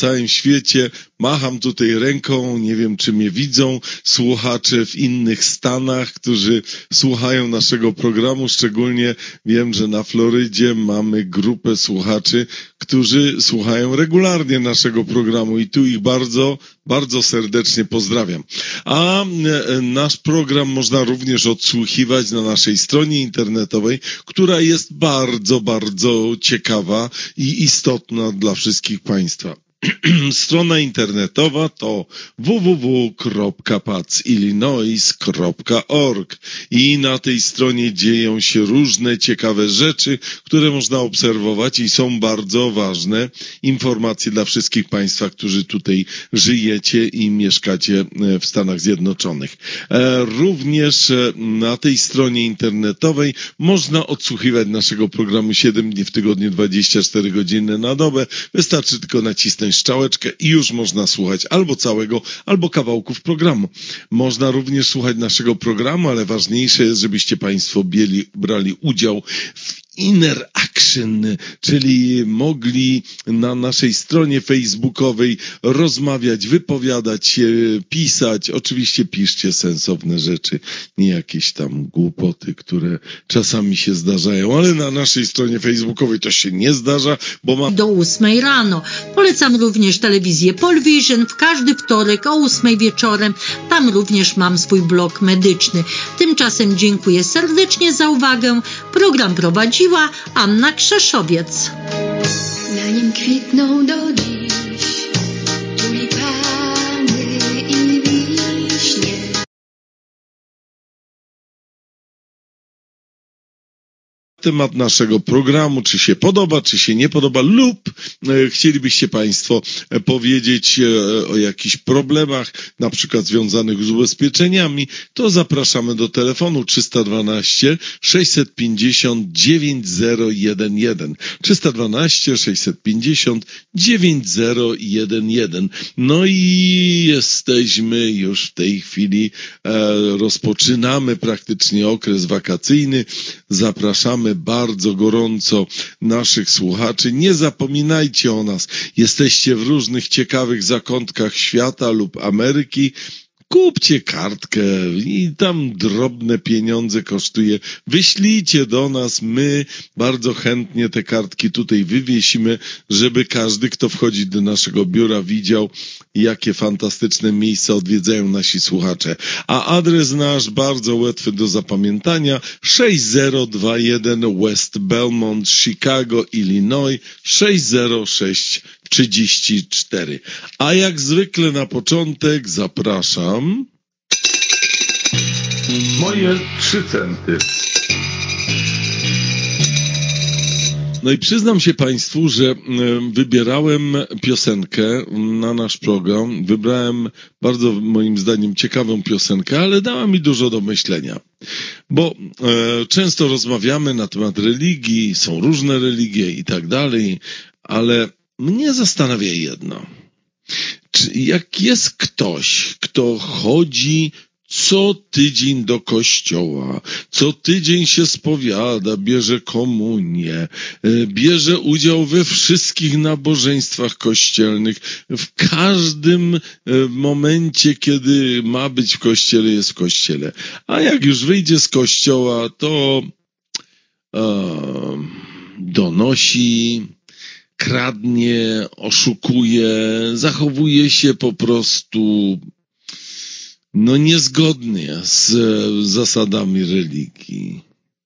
całym świecie. Macham tutaj ręką, nie wiem czy mnie widzą słuchacze w innych stanach, którzy słuchają naszego programu. Szczególnie wiem, że na Florydzie mamy grupę słuchaczy, którzy słuchają regularnie naszego programu i tu ich bardzo, bardzo serdecznie pozdrawiam. A nasz program można również odsłuchiwać na naszej stronie internetowej, która jest bardzo, bardzo ciekawa i istotna dla wszystkich Państwa. Strona internetowa to www.pacillinois.org i na tej stronie dzieją się różne ciekawe rzeczy, które można obserwować i są bardzo ważne informacje dla wszystkich Państwa, którzy tutaj żyjecie i mieszkacie w Stanach Zjednoczonych. Również na tej stronie internetowej można odsłuchiwać naszego programu 7 dni w tygodniu, 24 godziny na dobę. Wystarczy tylko nacisnąć strzałeczkę i już można słuchać albo całego, albo kawałków programu. Można również słuchać naszego programu, ale ważniejsze jest, żebyście Państwo brali udział w Inner Action, czyli mogli na naszej stronie facebookowej rozmawiać, wypowiadać się, pisać. Oczywiście piszcie sensowne rzeczy, nie jakieś tam głupoty, które czasami się zdarzają, ale na naszej stronie facebookowej to się nie zdarza, bo ma... Do 8 rano. Polecam również telewizję Polvision w każdy wtorek o 8 wieczorem. Tam również mam swój blog medyczny. Tymczasem dziękuję serdecznie za uwagę. Program prowadziła Anna Krzeszowiec. Na nim kwitną do dziś tulipany i wiśnie. Temat naszego programu, czy się podoba, czy się nie podoba, lub chcielibyście Państwo powiedzieć o jakichś problemach, na przykład związanych z ubezpieczeniami, to zapraszamy do telefonu 312 650 9011. 312 650 9011. No i jesteśmy już w tej chwili, rozpoczynamy praktycznie okres wakacyjny. Zapraszamy bardzo gorąco naszych słuchaczy. Nie zapominajcie o nas. Jesteście w różnych ciekawych zakątkach świata lub Ameryki. Kupcie kartkę i tam drobne pieniądze kosztuje. Wyślijcie do nas, my bardzo chętnie te kartki tutaj wywiesimy, żeby każdy, kto wchodzi do naszego biura, widział, jakie fantastyczne miejsca odwiedzają nasi słuchacze. A adres nasz bardzo łatwy do zapamiętania: 6021 West Belmont, Chicago, Illinois 60634. A jak zwykle na początek zapraszam. Moje 3 centy. No i przyznam się Państwu, że wybierałem piosenkę na nasz program. Wybrałem bardzo, moim zdaniem, ciekawą piosenkę, ale dała mi dużo do myślenia. Bo często rozmawiamy na temat religii, są różne religie i tak dalej, ale mnie zastanawia jedno. Jak jest ktoś, kto chodzi co tydzień do kościoła, co tydzień się spowiada, bierze komunię, bierze udział we wszystkich nabożeństwach kościelnych, w każdym momencie, kiedy ma być w kościele, jest w kościele. A jak już wyjdzie z kościoła, to donosi, kradnie, oszukuje, zachowuje się po prostu niezgodnie z zasadami religii.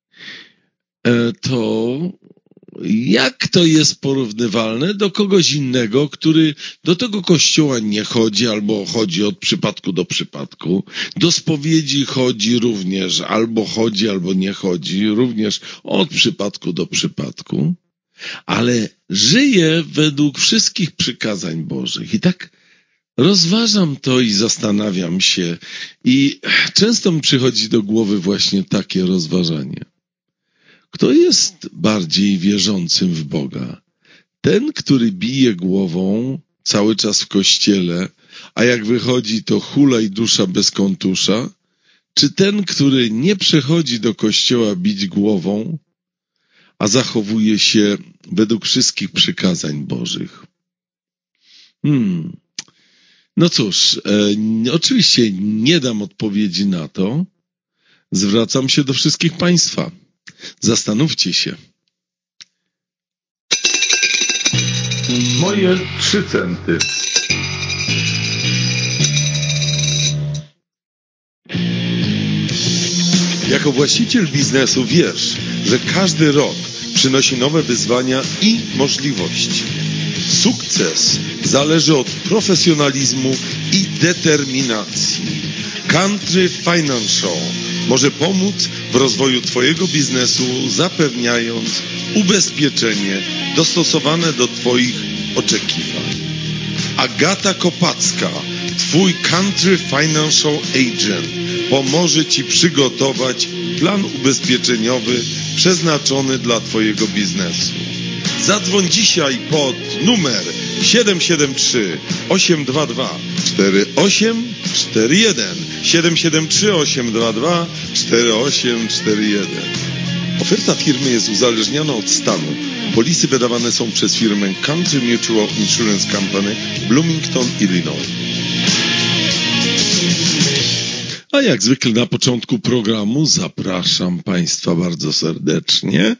To jak to jest porównywalne do kogoś innego, który do tego kościoła nie chodzi albo chodzi od przypadku do przypadku, do spowiedzi chodzi również, albo chodzi, albo nie chodzi, również od przypadku do przypadku, ale żyje według wszystkich przykazań Bożych. I tak rozważam to i zastanawiam się i często mi przychodzi do głowy właśnie takie rozważanie. Kto jest bardziej wierzącym w Boga? Ten, który bije głową cały czas w kościele, a jak wychodzi, to hula i dusza bez kontusza? Czy ten, który nie przychodzi do kościoła bić głową, a zachowuje się według wszystkich przykazań Bożych? No cóż, oczywiście nie dam odpowiedzi na to. Zwracam się do wszystkich Państwa. Zastanówcie się. Moje 3 centy. Jako właściciel biznesu wiesz, że każdy rok przynosi nowe wyzwania i możliwości. Sukces zależy od profesjonalizmu i determinacji. Country Financial może pomóc w rozwoju Twojego biznesu, zapewniając ubezpieczenie dostosowane do Twoich oczekiwań. Agata Kopacka, Twój Country Financial Agent, pomoże Ci przygotować plan ubezpieczeniowy przeznaczony dla Twojego biznesu. Zadzwoń dzisiaj pod numer 773 822 4841 773 822 4841. Oferta firmy jest uzależniona od stanu. Polisy wydawane są przez firmę Country Mutual Insurance Company, Bloomington, Illinois. A jak zwykle na początku programu zapraszam Państwa bardzo serdecznie.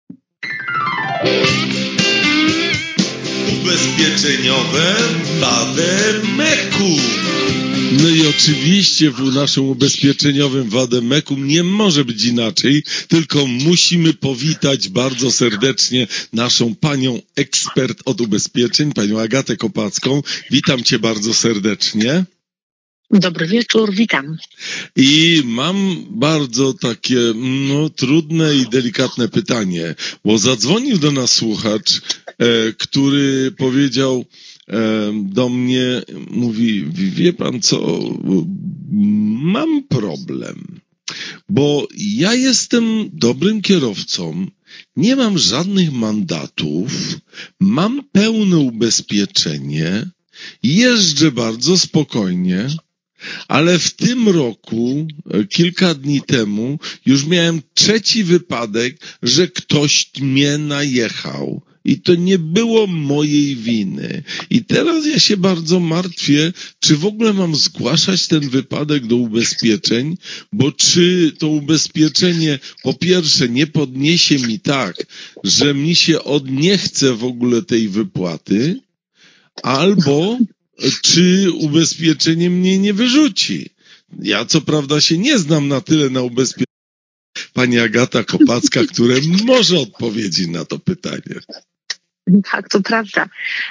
Ubezpieczeniowe Wademekum. No i oczywiście w naszym ubezpieczeniowym Wademekum nie może być inaczej, tylko musimy powitać bardzo serdecznie naszą panią ekspert od ubezpieczeń, panią Agatę Kopacką. Witam Cię bardzo serdecznie. Dobry wieczór, witam. I mam bardzo takie trudne i delikatne pytanie, bo zadzwonił do nas słuchacz, który powiedział do mnie, mówi, wie pan co, mam problem, bo ja jestem dobrym kierowcą, nie mam żadnych mandatów, mam pełne ubezpieczenie, jeżdżę bardzo spokojnie, ale w tym roku, kilka dni temu, już miałem 3. wypadek, że ktoś mnie najechał. I to nie było mojej winy. I teraz ja się bardzo martwię, czy w ogóle mam zgłaszać ten wypadek do ubezpieczeń, bo czy to ubezpieczenie po pierwsze nie podniesie mi tak, że mi się nie chce w ogóle tej wypłaty, albo czy ubezpieczenie mnie nie wyrzuci. Ja co prawda się nie znam na tyle na ubezpieczeniu. Pani Agata Kopacka, która może odpowiedzieć na to pytanie. Tak, to prawda.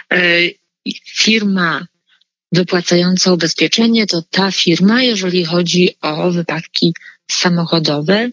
Firma wypłacająca ubezpieczenie to ta firma, jeżeli chodzi o wypadki samochodowe,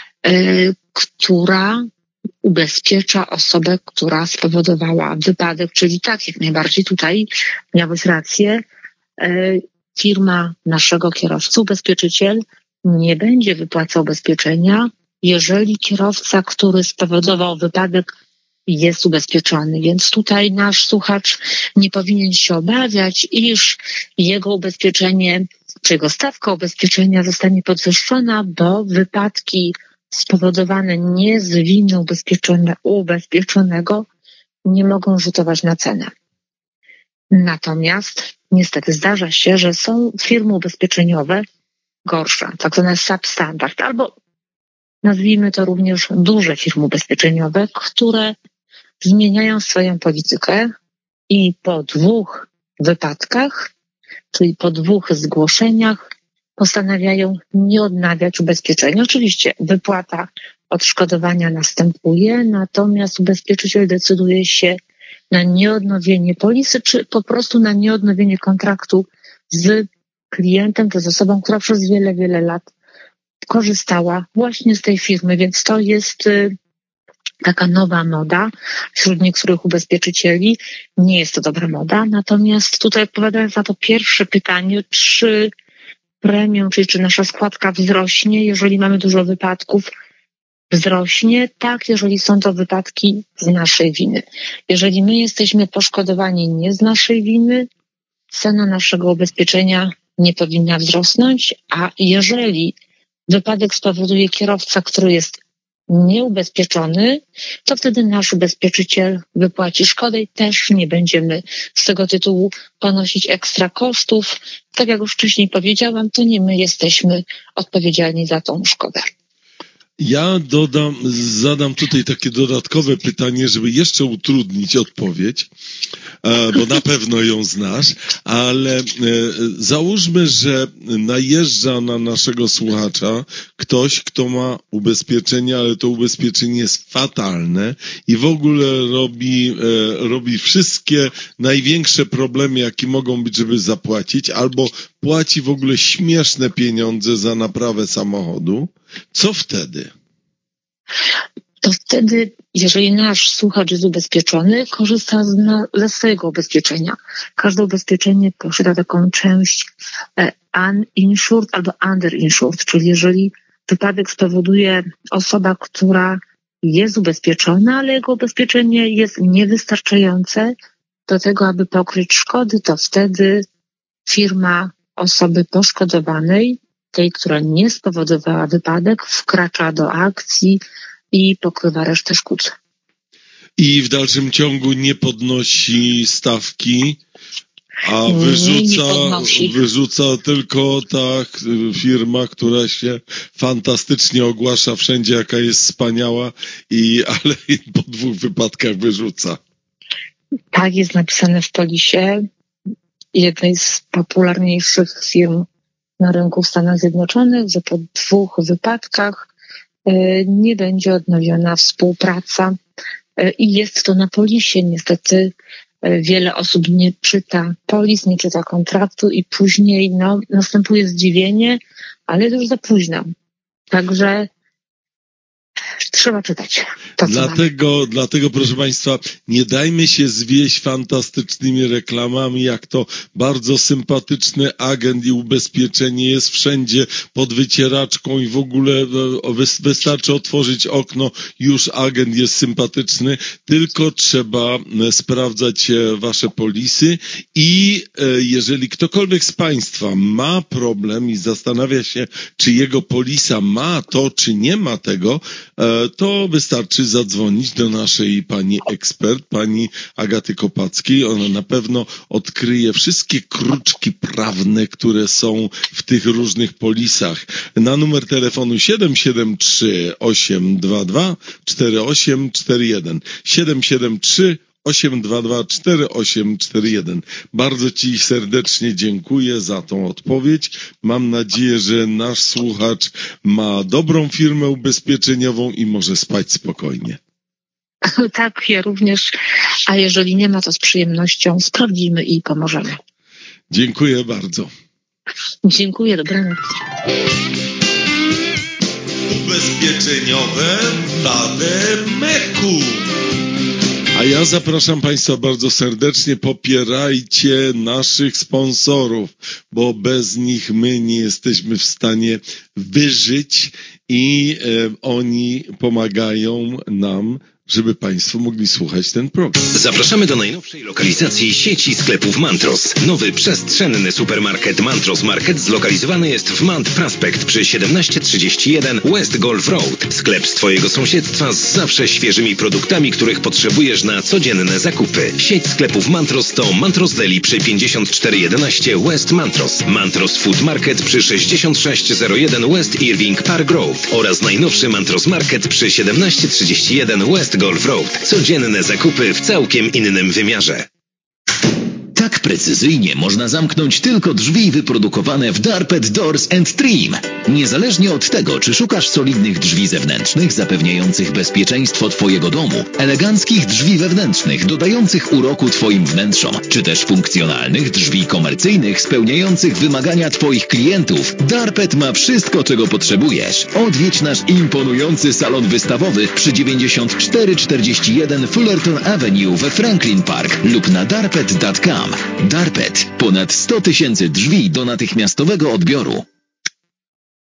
która ubezpiecza osobę, która spowodowała wypadek, czyli tak, jak najbardziej tutaj miałeś rację. Firma naszego kierowcy, ubezpieczyciel, nie będzie wypłacał ubezpieczenia, jeżeli kierowca, który spowodował wypadek, jest ubezpieczony. Więc tutaj nasz słuchacz nie powinien się obawiać, iż jego ubezpieczenie, czy jego stawka ubezpieczenia zostanie podwyższona, bo wypadki spowodowane nie z winy ubezpieczonego nie mogą rzutować na cenę. Natomiast niestety zdarza się, że są firmy ubezpieczeniowe gorsze, tak zwane substandard, albo nazwijmy to również duże firmy ubezpieczeniowe, które zmieniają swoją politykę i po 2 wypadkach, czyli po 2 zgłoszeniach, postanawiają nie odnawiać ubezpieczenia. Oczywiście wypłata odszkodowania następuje, natomiast ubezpieczyciel decyduje się na nieodnowienie polisy, czy po prostu na nieodnowienie kontraktu z klientem, czy z osobą, która przez wiele, wiele lat korzystała właśnie z tej firmy, więc to jest taka nowa moda wśród niektórych ubezpieczycieli. Nie jest to dobra moda, natomiast tutaj odpowiadając na to pierwsze pytanie, czy premią, czyli czy nasza składka wzrośnie, jeżeli mamy dużo wypadków, wzrośnie, tak, jeżeli są to wypadki z naszej winy. Jeżeli my jesteśmy poszkodowani nie z naszej winy, cena naszego ubezpieczenia nie powinna wzrosnąć, a jeżeli wypadek spowoduje kierowca, który jest nieubezpieczony, to wtedy nasz ubezpieczyciel wypłaci szkodę i też nie będziemy z tego tytułu ponosić ekstra kosztów. Tak jak już wcześniej powiedziałam, to nie my jesteśmy odpowiedzialni za tą szkodę. Ja zadam tutaj takie dodatkowe pytanie, żeby jeszcze utrudnić odpowiedź, bo na pewno ją znasz, ale załóżmy, że najeżdża na naszego słuchacza ktoś, kto ma ubezpieczenie, ale to ubezpieczenie jest fatalne i w ogóle robi wszystkie największe problemy, jakie mogą być, żeby zapłacić, albo płaci w ogóle śmieszne pieniądze za naprawę samochodu. Co wtedy? To wtedy, jeżeli nasz słuchacz jest ubezpieczony, korzysta ze swojego ubezpieczenia. Każde ubezpieczenie posiada taką część uninsured albo underinsured, czyli jeżeli wypadek spowoduje osoba, która jest ubezpieczona, ale jego ubezpieczenie jest niewystarczające do tego, aby pokryć szkody, to wtedy firma osoby poszkodowanej, tej, która nie spowodowała wypadek, wkracza do akcji i pokrywa resztę szkód. I w dalszym ciągu nie podnosi stawki, a wyrzuca tylko ta firma, która się fantastycznie ogłasza wszędzie, jaka jest wspaniała, ale po 2 wypadkach wyrzuca. Tak jest napisane w polisie jednej z popularniejszych firm na rynku w Stanach Zjednoczonych, że po 2 wypadkach nie będzie odnowiona współpraca i jest to na polisie. Niestety wiele osób nie czyta polis, nie czyta kontraktu i później następuje zdziwienie, ale już za późno. Także trzeba czytać. Dlatego, proszę Państwa, nie dajmy się zwieść fantastycznymi reklamami, jak to bardzo sympatyczny agent i ubezpieczenie jest wszędzie pod wycieraczką i w ogóle wystarczy otworzyć okno, już agent jest sympatyczny, tylko trzeba sprawdzać Wasze polisy i jeżeli ktokolwiek z Państwa ma problem i zastanawia się, czy jego polisa ma to, czy nie ma tego, to wystarczy zadzwonić do naszej pani ekspert, pani Agaty Kopackiej. Ona na pewno odkryje wszystkie kruczki prawne, które są w tych różnych polisach. Na numer telefonu 773 822 4841 773 822 4841. Bardzo Ci serdecznie dziękuję za tą odpowiedź. Mam nadzieję, że nasz słuchacz ma dobrą firmę ubezpieczeniową i może spać spokojnie. Tak, ja również. A jeżeli nie ma, to z przyjemnością sprawdzimy i pomożemy. Dziękuję bardzo. Dziękuję, dobranoc. Ubezpieczeniowe dane Meku. A ja zapraszam Państwa bardzo serdecznie, popierajcie naszych sponsorów, bo bez nich my nie jesteśmy w stanie wyżyć i oni pomagają nam, żeby Państwo mogli słuchać ten program. Zapraszamy do najnowszej lokalizacji sieci sklepów Mantros. Nowy, przestrzenny supermarket Mantros Market zlokalizowany jest w Mant Prospect przy 1731 West Golf Road. Sklep z Twojego sąsiedztwa z zawsze świeżymi produktami, których potrzebujesz na codzienne zakupy. Sieć sklepów Mantros to Mantros Deli przy 5411 West Mantros, Mantros Food Market przy 6601 West Irving Park Road oraz najnowszy Mantros Market przy 1731 West Golf Road. Codzienne zakupy w całkiem innym wymiarze. Tak precyzyjnie można zamknąć tylko drzwi wyprodukowane w Darpet Doors and Trim. Niezależnie od tego, czy szukasz solidnych drzwi zewnętrznych zapewniających bezpieczeństwo Twojego domu, eleganckich drzwi wewnętrznych dodających uroku Twoim wnętrzom, czy też funkcjonalnych drzwi komercyjnych spełniających wymagania Twoich klientów, Darpet ma wszystko, czego potrzebujesz. Odwiedź nasz imponujący salon wystawowy przy 9441 Fullerton Avenue we Franklin Park lub na darpet.com. Darpet. Ponad 100 000 drzwi do natychmiastowego odbioru.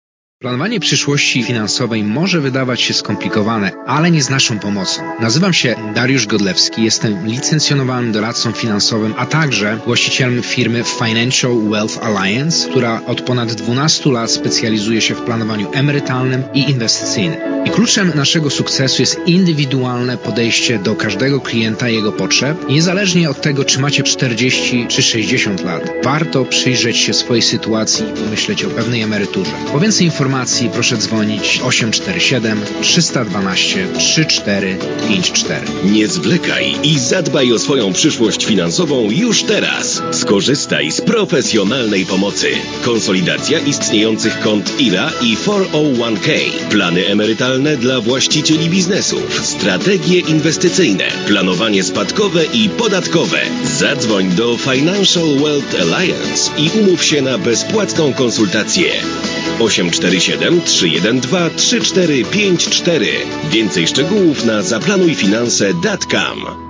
Planowanie przyszłości finansowej może wydawać się skomplikowane, ale nie z naszą pomocą. Nazywam się Dariusz Godlewski, jestem licencjonowanym doradcą finansowym, a także właścicielem firmy Financial Wealth Alliance, która od ponad 12 lat specjalizuje się w planowaniu emerytalnym i inwestycyjnym. I kluczem naszego sukcesu jest indywidualne podejście do każdego klienta i jego potrzeb, niezależnie od tego, czy macie 40 czy 60 lat. Warto przyjrzeć się swojej sytuacji i pomyśleć o pewnej emeryturze. Po więcej informacji proszę dzwonić 847 312 3454. Nie zwlekaj i zadbaj o swoją przyszłość finansową już teraz. Skorzystaj z profesjonalnej pomocy. Konsolidacja istniejących kont IRA i 401k. Plany emerytalne dla właścicieli biznesów. Strategie inwestycyjne. Planowanie spadkowe i podatkowe. Zadzwoń do Financial Wealth Alliance i umów się na bezpłatną konsultację. 847 312 3454. Więcej szczegółów na zaplanujfinanse.com.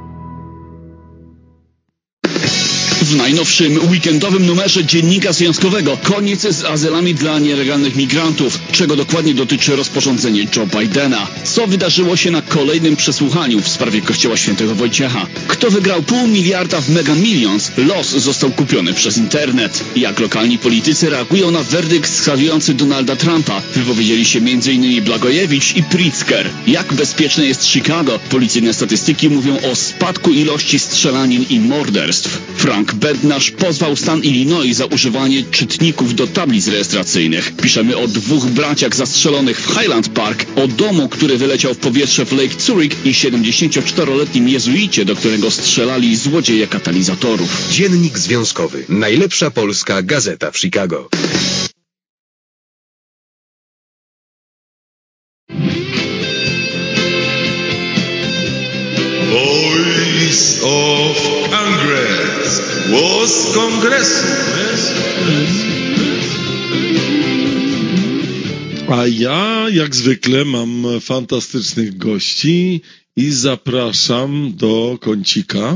W najnowszym weekendowym numerze Dziennika Związkowego koniec z azylami dla nielegalnych migrantów. Czego dokładnie dotyczy rozporządzenie Joe Bidena? Co wydarzyło się na kolejnym przesłuchaniu w sprawie Kościoła Świętego Wojciecha? Kto wygrał $500 miliona w Mega Millions? Los został kupiony przez internet. Jak lokalni politycy reagują na werdykt skazujący Donalda Trumpa? Wypowiedzieli się m.in. Blagojewicz i Pritzker. Jak bezpieczne jest Chicago? Policyjne statystyki mówią o spadku ilości strzelanin i morderstw. Frank Bednarz pozwał stan Illinois za używanie czytników do tablic rejestracyjnych. Piszemy o 2 braciach zastrzelonych w Highland Park, o domu, który wyleciał w powietrze w Lake Zurich i 74-letnim jezuicie, do którego strzelali złodzieje katalizatorów. Dziennik Związkowy. Najlepsza polska gazeta w Chicago. Voice of Congress. Głos Kongresu. A ja, jak zwykle, mam fantastycznych gości i zapraszam do kącika.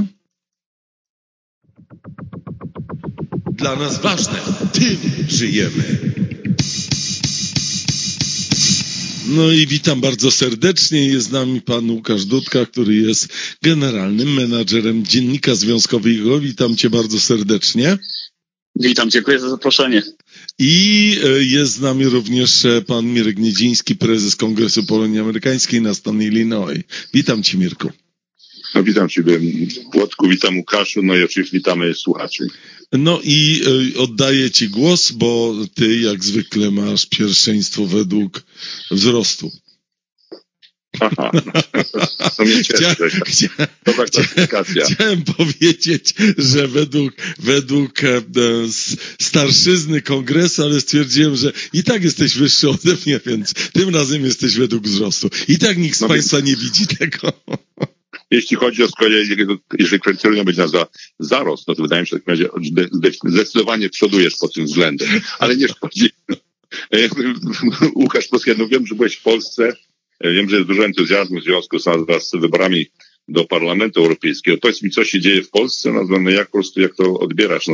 Dla nas ważne, tym żyjemy. No i witam bardzo serdecznie. Jest z nami pan Łukasz Dudka, który jest generalnym menadżerem Dziennika Związkowego. Witam cię bardzo serdecznie. Witam, dziękuję za zaproszenie. I jest z nami również pan Mirek Niedziński, prezes Kongresu Polonii Amerykańskiej na stan Illinois. Witam cię, Mirku. No, witam ciebie, Włodku, witam Łukaszu, no i oczywiście witamy słuchaczy. No i oddaję ci głos, bo ty jak zwykle masz pierwszeństwo według wzrostu. Aha, to mnie cieszy. Dobra klasyfikacja. Chciałem powiedzieć, że według starszyzny kongresu, ale stwierdziłem, że i tak jesteś wyższy ode mnie, więc tym razem jesteś według wzrostu. I tak nikt z państwa nie widzi tego. Jeśli chodzi o z kolei, jeżeli kryterium będzie na zarost, no to wydaje mi się, że zdecydowanie przodujesz pod tym względem. Ale nie szkodzi. Łukasz Polski, no wiem, że byłeś w Polsce. Wiem, że jest dużo entuzjazmu w związku z wyborami do Parlamentu Europejskiego. Powiedz mi, co się dzieje w Polsce, no jak po prostu, jak to odbierasz,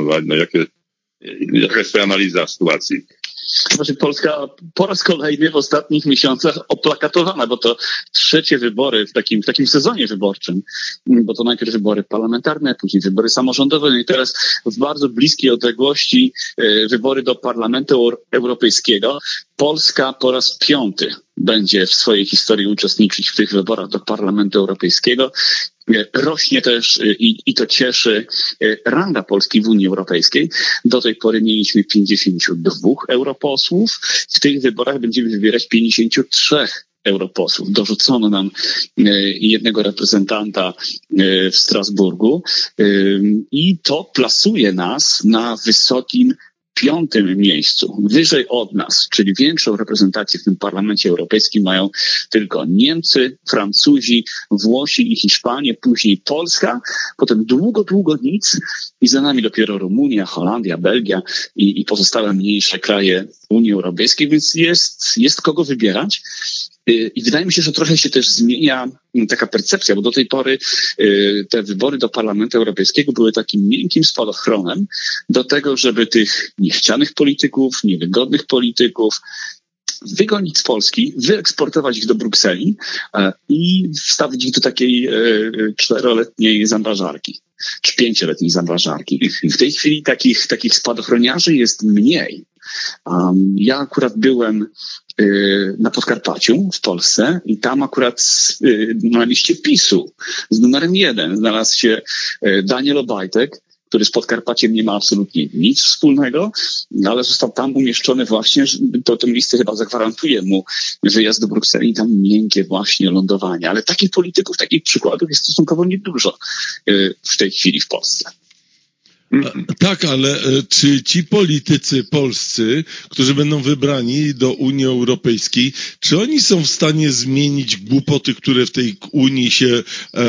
jaka jest twoja analiza sytuacji? Znaczy Polska po raz kolejny w ostatnich miesiącach oplakatowana, bo to trzecie wybory w takim sezonie wyborczym, bo to najpierw wybory parlamentarne, później wybory samorządowe, no i teraz w bardzo bliskiej odległości wybory do Parlamentu Europejskiego. Polska po raz 5 będzie w swojej historii uczestniczyć w tych wyborach do Parlamentu Europejskiego. Rośnie też i to ranga Polski w Unii Europejskiej. Do tej pory mieliśmy 52 europosłów. W tych wyborach będziemy wybierać 53 europosłów. Dorzucono nam jednego reprezentanta w Strasburgu i to plasuje nas na wysokim 5. miejscu, wyżej od nas, czyli większą reprezentację w tym Parlamencie Europejskim mają tylko Niemcy, Francuzi, Włosi i Hiszpanie, później Polska, potem długo nic i za nami dopiero Rumunia, Holandia, Belgia i pozostałe mniejsze kraje Unii Europejskiej, więc jest kogo wybierać. I wydaje mi się, że trochę się też zmienia taka percepcja, bo do tej pory te wybory do Parlamentu Europejskiego były takim miękkim spadochronem do tego, żeby tych niechcianych polityków, niewygodnych polityków wygonić z Polski, wyeksportować ich do Brukseli i wstawić ich do takiej 4-letniej zamrażarki, czy 5-letniej zamrażarki. I w tej chwili takich spadochroniarzy jest mniej. Ja akurat byłem na Podkarpaciu w Polsce i tam akurat na liście PiS-u z numerem 1 znalazł się Daniel Obajtek, który z Podkarpaciem nie ma absolutnie nic wspólnego, ale został tam umieszczony właśnie, to miejsce chyba zagwarantuje mu wyjazd do Brukseli i tam miękkie właśnie lądowanie. Ale takich polityków, takich przykładów jest stosunkowo niedużo w tej chwili w Polsce. Tak, ale czy ci politycy polscy, którzy będą wybrani do Unii Europejskiej, czy oni są w stanie zmienić głupoty, które w tej Unii się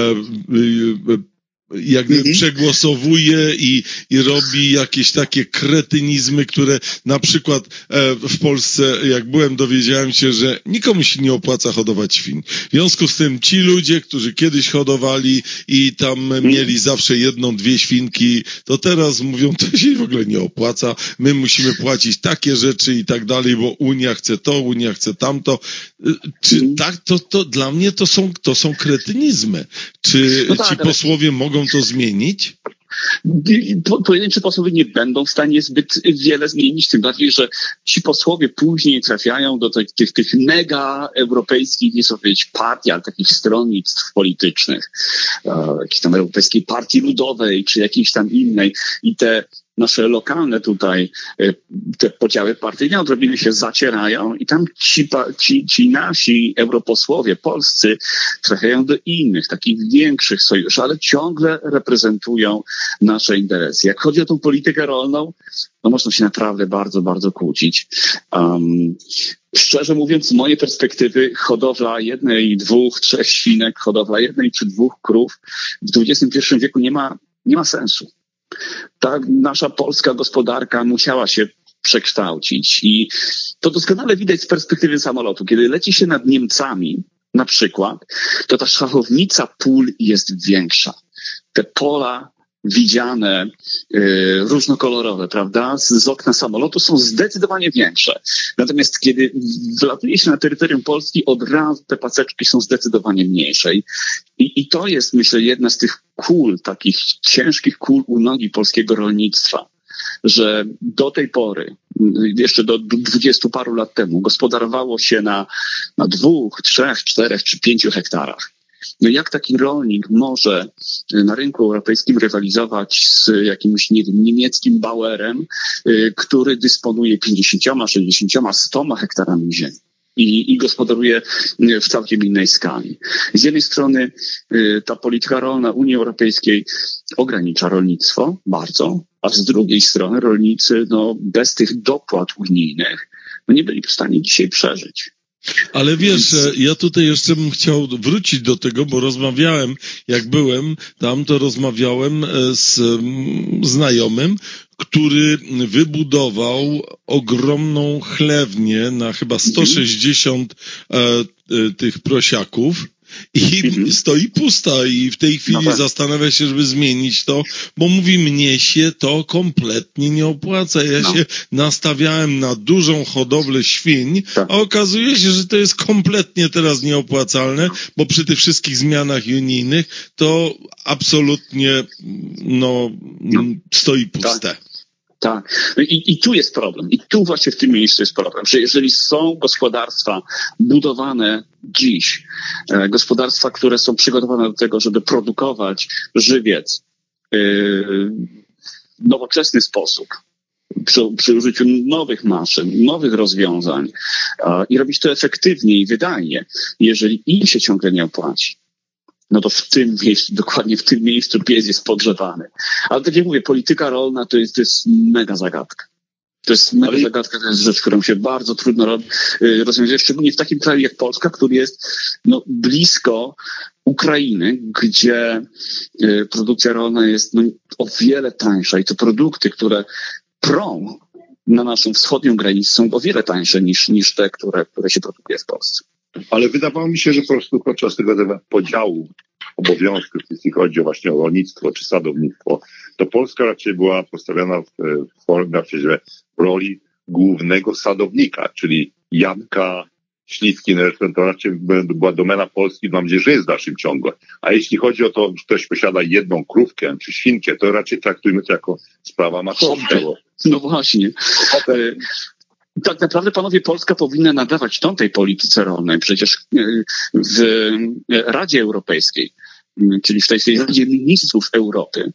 przegłosowuje i robi jakieś takie kretynizmy, które na przykład w Polsce, jak byłem, dowiedziałem się, że nikomu się nie opłaca hodować świń. W związku z tym ci ludzie, którzy kiedyś hodowali i tam mieli zawsze 1-2 świnki, to teraz mówią, to się w ogóle nie opłaca, my musimy płacić takie rzeczy i tak dalej, bo Unia chce to, Unia chce tamto. Czy tak, to dla mnie to są kretynizmy. Czy ci posłowie mogą to zmienić? Pojedynczy posłowie nie będą w stanie zbyt wiele zmienić, tym bardziej, że ci posłowie później trafiają do tych mega europejskich, nie chcę powiedzieć partii, ale takich stronnictw politycznych, jakiejś tam Europejskiej Partii Ludowej, czy jakiejś tam innej i te nasze lokalne tutaj te podziały partyjne odrobinę się zacierają i tam ci nasi europosłowie polscy trafiają do innych, takich większych sojuszy, ale ciągle reprezentują nasze interesy. Jak chodzi o tą politykę rolną, no można się naprawdę bardzo, bardzo kłócić. Szczerze mówiąc, z mojej perspektywy hodowla 1, 2, 3 świnek, hodowla 1 czy 2 krów w XXI wieku nie ma sensu. Ta nasza polska gospodarka musiała się przekształcić i to doskonale widać z perspektywy samolotu. Kiedy leci się nad Niemcami na przykład, to ta szachownica pól jest większa. Te pola widziane, różnokolorowe, prawda, z okna samolotu są zdecydowanie większe. Natomiast kiedy wlatuje się na terytorium Polski, od razu te paseczki są zdecydowanie mniejsze. I to jest, myślę, jedna z tych kul, takich ciężkich kul u nogi polskiego rolnictwa, że do tej pory, jeszcze do 20 paru lat temu, gospodarowało się na 2, 3, 4 czy 5 hektarach. No jak taki rolnik może na rynku europejskim rywalizować z jakimś, nie wiem, niemieckim Bauerem, który dysponuje 50, 60, 100 hektarami ziemi i gospodaruje w całkiem innej skali. Z jednej strony ta polityka rolna Unii Europejskiej ogranicza rolnictwo bardzo, a z drugiej strony rolnicy bez tych dopłat unijnych nie byli w stanie dzisiaj przeżyć. Ale wiesz, ja tutaj jeszcze bym chciał wrócić do tego, bo rozmawiałem, jak byłem tam, to rozmawiałem z znajomym, który wybudował ogromną chlewnię na chyba 160 tych prosiaków. I stoi pusta i w tej chwili zastanawia się, żeby zmienić to, bo mówi, mnie się to kompletnie nie opłaca. Ja się nastawiałem na dużą hodowlę świń, a okazuje się, że to jest kompletnie teraz nieopłacalne, bo przy tych wszystkich zmianach unijnych to absolutnie stoi puste. Tak. I tu jest problem. I tu właśnie w tym miejscu jest problem, że jeżeli są gospodarstwa budowane dziś, gospodarstwa, które są przygotowane do tego, żeby produkować żywiec w nowoczesny sposób, przy użyciu nowych maszyn, nowych rozwiązań i robić to efektywnie i wydajnie, jeżeli im się ciągle nie opłaci, no to w tym miejscu, dokładnie w tym miejscu pies jest podgrzewany. Ale tak jak mówię, polityka rolna to jest mega zagadka. To jest mega zagadka, to jest rzecz, którą się bardzo trudno rozwiązuje, szczególnie w takim kraju jak Polska, który jest blisko Ukrainy, gdzie produkcja rolna jest o wiele tańsza i to produkty, które prą na naszą wschodnią granicę są o wiele tańsze niż te, które się produkuje w Polsce. Ale wydawało mi się, że po prostu podczas tego podziału obowiązków, jeśli chodzi właśnie o rolnictwo czy sadownictwo, to Polska raczej była postawiona w roli głównego sadownika, czyli Janka Śliwki, to raczej była domena Polski, mam nadzieję, że jest w dalszym ciągu. A jeśli chodzi o to, że ktoś posiada jedną krówkę czy świnkę, to raczej traktujmy to jako sprawa amatorska. No właśnie. Tak naprawdę, panowie, Polska powinna nadawać tej polityce rolnej. Przecież w Radzie Europejskiej, czyli w tej Radzie Ministrów Europy,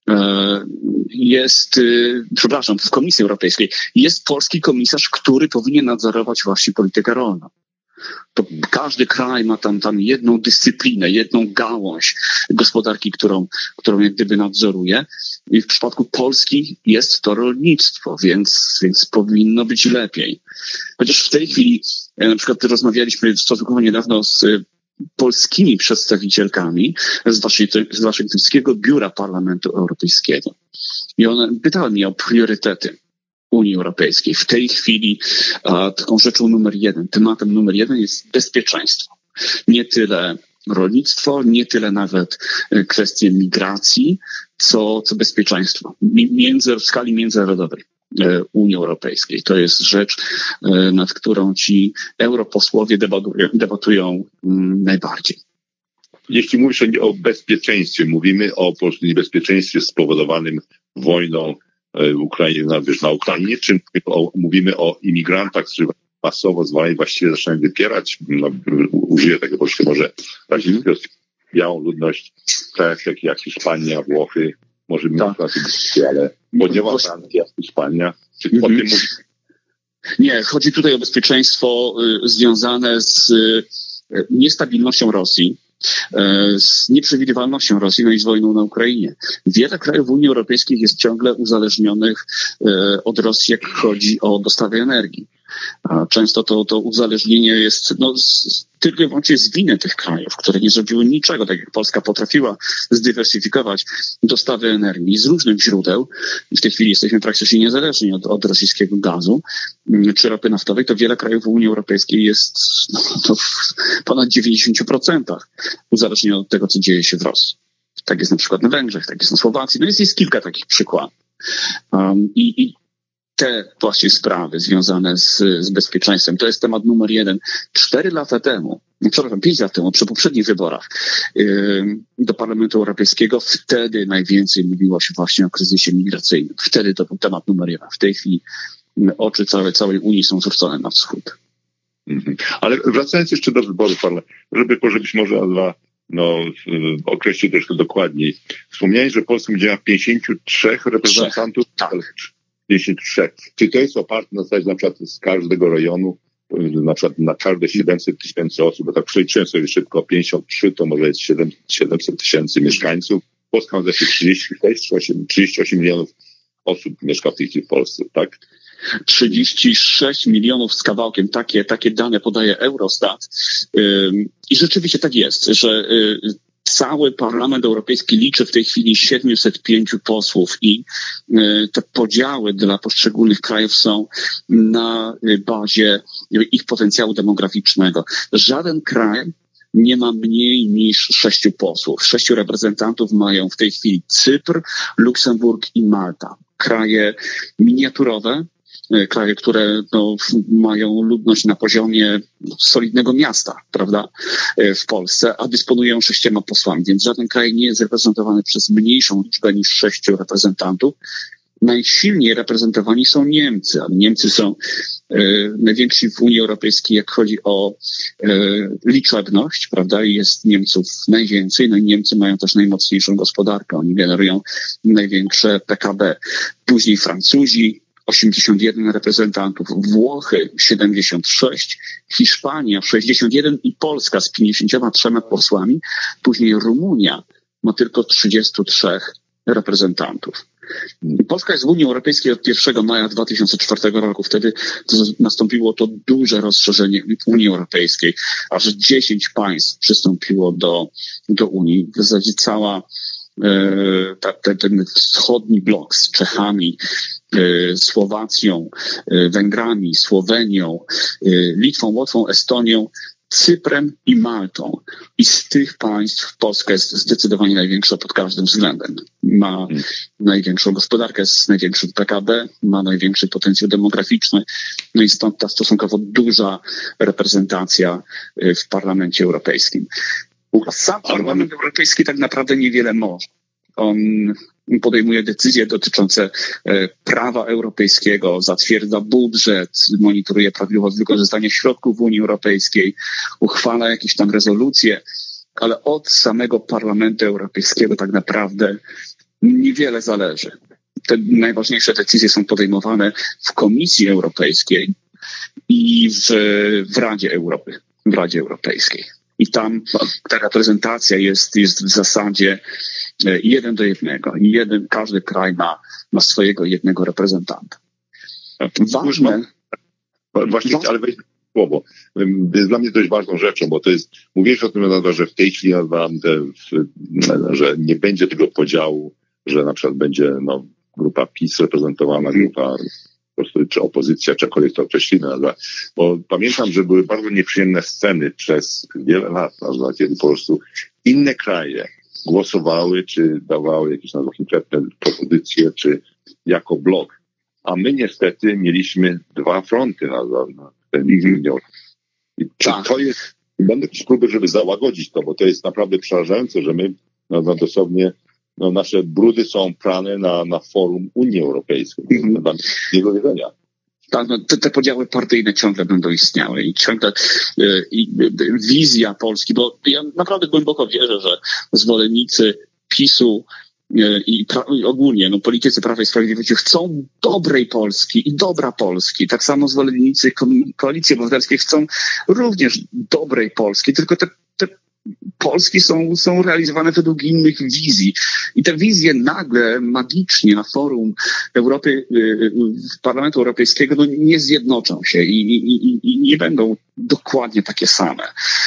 w Komisji Europejskiej jest polski komisarz, który powinien nadzorować właśnie politykę rolną. To każdy kraj ma tam jedną dyscyplinę, jedną gałąź gospodarki, którą jak gdyby nadzoruje. I w przypadku Polski jest to rolnictwo, więc powinno być lepiej. Chociaż w tej chwili, na przykład rozmawialiśmy stosunkowo niedawno z polskimi przedstawicielkami z Waszyngtońskiego Biura Parlamentu Europejskiego. I one pytały mnie o priorytety Unii Europejskiej. W tej chwili taką rzeczą tematem numer jeden jest bezpieczeństwo. Nie tyle rolnictwo, nie tyle nawet kwestie migracji, co bezpieczeństwo w skali międzynarodowej Unii Europejskiej. To jest rzecz, nad którą ci europosłowie debatują najbardziej. Jeśli mówisz o bezpieczeństwie, mówimy o po prostu niebezpieczeństwie spowodowanym wojną na Ukrainie, czy mówimy o imigrantach, którzy masowo właściwie zaczynają wypierać, użyję tego polskiego, może białą ludność w krajach takich jak Hiszpania, Włochy, może mniej klasycznie, ale ponieważ Francja, Hiszpania, czy o tym mówimy? Nie, chodzi tutaj o bezpieczeństwo związane z niestabilnością Rosji, z nieprzewidywalnością Rosji, no i z wojną na Ukrainie. Wiele krajów Unii Europejskiej jest ciągle uzależnionych od Rosji, jak chodzi o dostawy energii. A często to uzależnienie jest tylko i wyłącznie z winy tych krajów, które nie zrobiły niczego, tak jak Polska potrafiła zdywersyfikować dostawy energii z różnych źródeł. W tej chwili jesteśmy praktycznie niezależni od rosyjskiego gazu czy ropy naftowej. To wiele krajów Unii Europejskiej jest w ponad 90% uzależnione od tego, co dzieje się w Rosji. Tak jest na przykład na Węgrzech, tak jest na Słowacji. No jest kilka takich przykładów. I te właśnie sprawy związane z bezpieczeństwem, to jest temat numer jeden. 5 lat temu, przy poprzednich wyborach do Parlamentu Europejskiego, wtedy najwięcej mówiło się właśnie o kryzysie migracyjnym. Wtedy to był temat numer jeden. W tej chwili oczy całej Unii są zwrócone na wschód. Ale wracając jeszcze do wyborów, żebyś może określił troszkę dokładniej. Wspomniałeś, że Polska będzie miała 53 reprezentantów. Tak. 53. Czy to jest oparte na zasadzie na przykład z każdego rejonu, na przykład na każde 700 tysięcy osób, bo tak przeliczyłem sobie szybko, 53 to może jest 700 tysięcy mieszkańców. Polska ma 38 milionów osób mieszka w tej chwili w Polsce, tak? 36 milionów z kawałkiem, takie dane podaje Eurostat. I rzeczywiście tak jest, że cały Parlament Europejski liczy w tej chwili 705 posłów i te podziały dla poszczególnych krajów są na bazie ich potencjału demograficznego. Żaden kraj nie ma mniej niż 6 posłów. 6 reprezentantów mają w tej chwili Cypr, Luksemburg i Malta. Kraje miniaturowe, kraje, które mają ludność na poziomie solidnego miasta, prawda, w Polsce, a dysponują 6 posłami, więc żaden kraj nie jest reprezentowany przez mniejszą liczbę niż 6 reprezentantów. Najsilniej reprezentowani są Niemcy, a Niemcy są najwięksi w Unii Europejskiej, jak chodzi o liczebność, prawda, i jest Niemców najwięcej, no i Niemcy mają też najmocniejszą gospodarkę, oni generują największe PKB. Później Francuzi, 81 reprezentantów, Włochy 76, Hiszpania 61 i Polska z 53 posłami. Później Rumunia ma tylko 33 reprezentantów. Polska jest w Unii Europejskiej od 1 maja 2004 roku. Wtedy nastąpiło to duże rozszerzenie Unii Europejskiej. Aż 10 państw przystąpiło do Unii. W zasadzie ten wschodni blok z Czechami, Słowacją, Węgrami, Słowenią, Litwą, Łotwą, Estonią, Cyprem i Maltą. I z tych państw Polska jest zdecydowanie największa pod każdym względem. Ma największą gospodarkę z największym PKB, ma największy potencjał demograficzny, no i stąd ta stosunkowo duża reprezentacja w Parlamencie Europejskim. Sam Parlament Europejski tak naprawdę niewiele może. On podejmuje decyzje dotyczące prawa europejskiego, zatwierdza budżet, monitoruje prawidłowość wykorzystania środków Unii Europejskiej, uchwala jakieś tam rezolucje, ale od samego Parlamentu Europejskiego tak naprawdę niewiele zależy. Te najważniejsze decyzje są podejmowane w Komisji Europejskiej i w Radzie Europy, w Radzie Europejskiej. I tam ta reprezentacja jest w zasadzie 1:1. Każdy kraj ma swojego jednego reprezentanta. Ważne. Właśnie, ale weź słowo. Jest dla mnie dość ważną rzeczą, bo to jest, mówisz o tym, że w tej chwili że nie będzie tego podziału, że na przykład będzie grupa PiS reprezentowana, grupa po prostu, czy opozycja, czy jakkolwiek to określimy, bo pamiętam, że były bardzo nieprzyjemne sceny przez wiele lat, kiedy po prostu inne kraje głosowały, czy dawały jakieś konkretne propozycje, czy jako blok. A my niestety mieliśmy dwa fronty na ten Unią. I to jest, będę też próby, żeby załagodzić to, bo to jest naprawdę przerażające, że my dosłownie nasze brudy są prane na forum Unii Europejskiej. Nie do wiedzenia. Tak, te podziały partyjne ciągle będą istniały i ciągle wizja Polski, bo ja naprawdę głęboko wierzę, że zwolennicy PiS-u i ogólnie politycy Prawa i Sprawiedliwości chcą dobrej Polski i dobra Polski. Tak samo zwolennicy Koalicji Obywatelskiej chcą również dobrej Polski, tylko te Polski są realizowane według innych wizji. I te wizje nagle, magicznie na forum Europy, Parlamentu Europejskiego nie zjednoczą się i nie będą dokładnie takie same.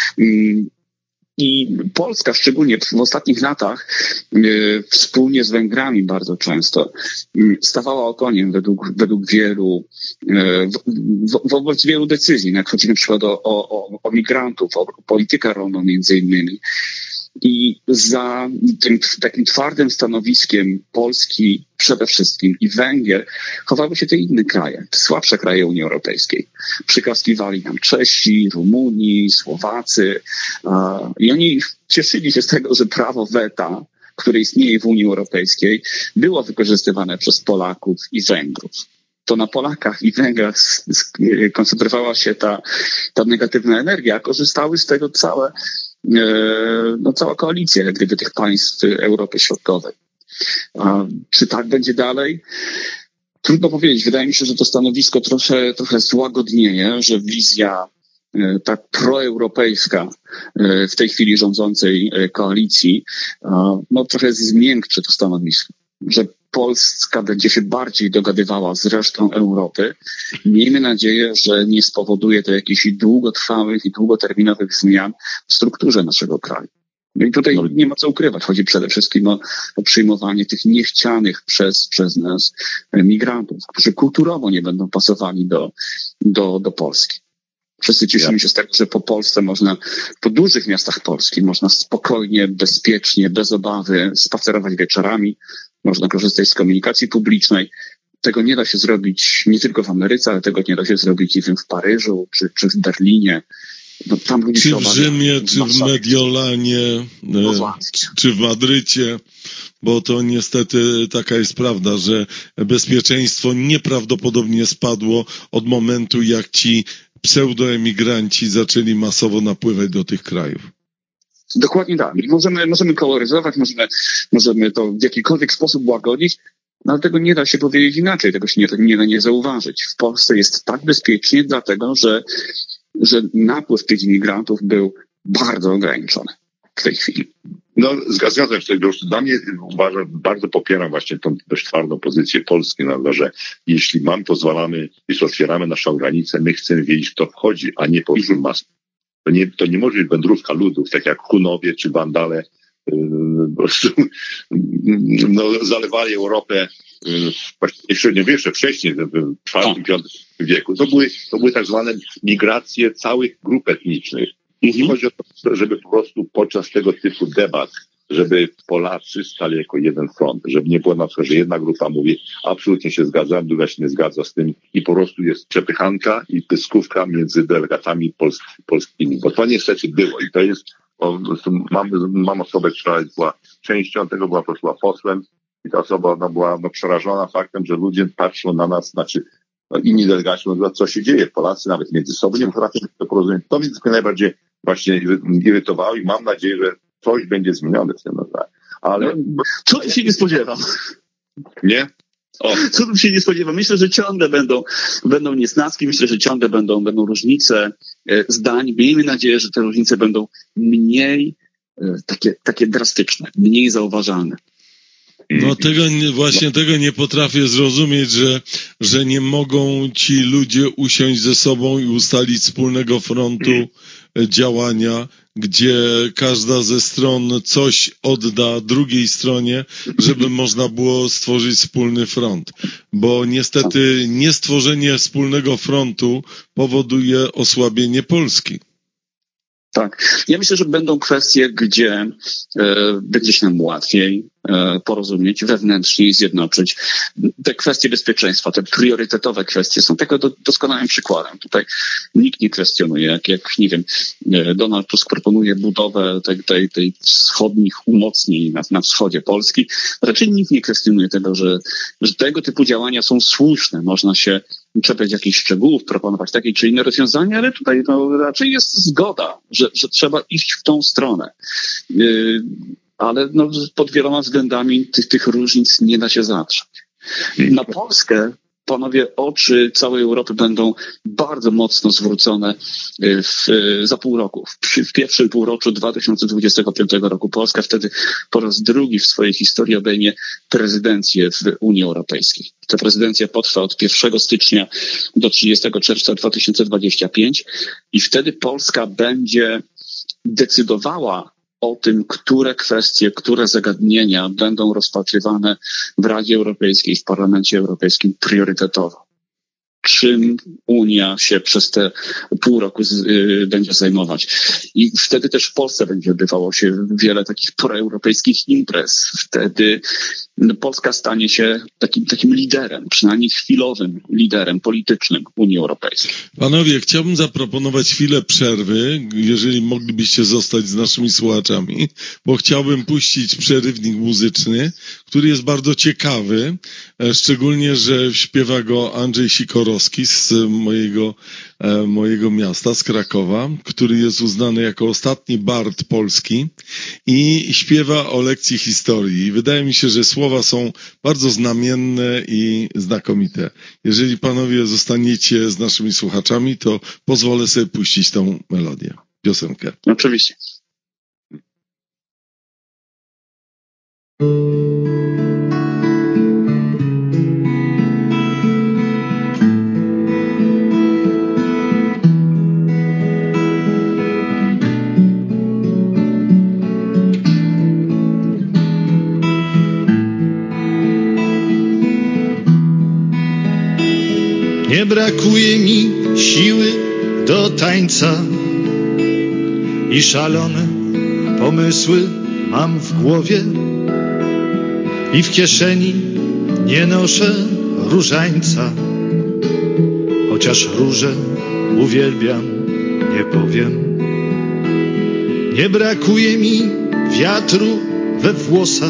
I Polska, szczególnie w ostatnich latach, wspólnie z Węgrami bardzo często, stawała okoniem według wielu, wobec wielu decyzji, jak chodzi na przykład o migrantów, o politykę rolną między innymi. I za tym takim twardym stanowiskiem Polski przede wszystkim i Węgier chowały się te inne kraje, te słabsze kraje Unii Europejskiej. Przyklaskiwali nam Czesi, Rumuni, Słowacy i oni cieszyli się z tego, że prawo weta, które istnieje w Unii Europejskiej, było wykorzystywane przez Polaków i Węgrów. To na Polakach i Węgrach koncentrowała się ta negatywna energia, a korzystały z tego cała koalicja, jak gdyby, tych państw Europy Środkowej. Czy tak będzie dalej? Trudno powiedzieć. Wydaje mi się, że to stanowisko trochę złagodnieje, że wizja ta proeuropejska w tej chwili rządzącej koalicji trochę zmiękczy to stanowisko. Że Polska będzie się bardziej dogadywała z resztą Europy. Miejmy nadzieję, że nie spowoduje to jakichś długotrwałych i długoterminowych zmian w strukturze naszego kraju. No i tutaj nie ma co ukrywać. Chodzi przede wszystkim o przyjmowanie tych niechcianych przez nas migrantów, którzy kulturowo nie będą pasowali do Polski. Wszyscy cieszymy się z tego, że po Polsce po dużych miastach Polski można spokojnie, bezpiecznie, bez obawy spacerować wieczorami, można korzystać z komunikacji publicznej. Tego nie da się zrobić nie tylko w Ameryce, ale tego nie da się zrobić, nie wiem, w Paryżu czy w Berlinie. Tam ludzie czy w Rzymie, czy w Mediolanie, czy w Madrycie, bo to niestety taka jest prawda, że bezpieczeństwo nieprawdopodobnie spadło od momentu, jak ci pseudoemigranci zaczęli masowo napływać do tych krajów. Dokładnie tak. Możemy koloryzować, możemy to w jakikolwiek sposób łagodzić, no ale tego nie da się powiedzieć inaczej, tego się nie da nie zauważyć. W Polsce jest tak bezpiecznie, dlatego że napływ tych imigrantów był bardzo ograniczony w tej chwili. No, zgadzam się. Dla mnie bardzo popieram właśnie tą dość twardą pozycję Polski, że jeśli pozwalamy, jeśli otwieramy naszą granicę, my chcemy wiedzieć, kto wchodzi, a nie po prostu masę. To nie może być wędrówka ludów, tak jak Hunowie czy Wandale po prostu zalewali Europę w średniowieczu, wcześniej, w IV-V wieku. To były tak zwane migracje całych grup etnicznych. I chodzi o to, żeby po prostu podczas tego typu debat, żeby Polacy stali jako jeden front, żeby nie było na przykład, że jedna grupa mówi absolutnie się zgadza, druga się nie zgadza z tym i po prostu jest przepychanka i pyskówka między delegatami polskimi, bo to niestety było i to jest, mam osobę, która była częścią tego, była posłem i ta osoba była przerażona faktem, że ludzie patrzą na nas, inni delegaci mówią, co się dzieje, Polacy nawet między sobą nie potrafią to porozumieć. To mnie najbardziej właśnie irytowało i mam nadzieję, że coś będzie zmienione w tym. Ale co tu się nie spodziewam? Nie? Co tu się nie spodziewam? Myślę, że ciągle będą niesnaski, myślę, że ciągle będą różnice zdań. Miejmy nadzieję, że te różnice będą mniej takie drastyczne, mniej zauważalne. No tego nie potrafię zrozumieć, że nie mogą ci ludzie usiąść ze sobą i ustalić wspólnego frontu działania, gdzie każda ze stron coś odda drugiej stronie, żeby można było stworzyć wspólny front. Bo niestety niestworzenie wspólnego frontu powoduje osłabienie Polski. Tak. Ja myślę, że będą kwestie, gdzie będzie się nam łatwiej porozumieć, wewnętrznie zjednoczyć. Te kwestie bezpieczeństwa, te priorytetowe kwestie są tego doskonałym przykładem. Tutaj nikt nie kwestionuje, jak nie wiem, Donald Tusk proponuje budowę tej wschodnich umocnień na wschodzie Polski. Raczej nikt nie kwestionuje tego, że tego typu działania są słuszne. Można się czepiać jakichś szczegółów, proponować takie czy inne rozwiązania, ale tutaj raczej jest zgoda, że trzeba iść w tą stronę. Ale pod wieloma względami tych różnic nie da się zatrzeć. Na Polskę, panowie, oczy całej Europy będą bardzo mocno zwrócone za pół roku. W pierwszym półroczu 2025 roku Polska wtedy po raz drugi w swojej historii obejmie prezydencję w Unii Europejskiej. Ta prezydencja potrwa od 1 stycznia do 30 czerwca 2025 i wtedy Polska będzie decydowała o tym, które kwestie, które zagadnienia będą rozpatrywane w Radzie Europejskiej, w Parlamencie Europejskim priorytetowo. Czym Unia się przez te pół roku będzie zajmować. I wtedy też w Polsce będzie odbywało się wiele takich proeuropejskich imprez. Wtedy Polska stanie się takim liderem, przynajmniej chwilowym liderem politycznym Unii Europejskiej. Panowie, chciałbym zaproponować chwilę przerwy, jeżeli moglibyście zostać z naszymi słuchaczami, bo chciałbym puścić przerywnik muzyczny, który jest bardzo ciekawy, szczególnie, że śpiewa go Andrzej Sikorowski z mojego miasta, z Krakowa, który jest uznany jako ostatni bard Polski i śpiewa o lekcji historii. I wydaje mi się, że słowa są bardzo znamienne i znakomite. Jeżeli panowie zostaniecie z naszymi słuchaczami, to pozwolę sobie puścić tą melodię, piosenkę. Oczywiście. Nie brakuje mi siły do tańca i szalone pomysły mam w głowie i w kieszeni nie noszę różańca, chociaż róże uwielbiam, nie powiem. Nie brakuje mi wiatru we włosach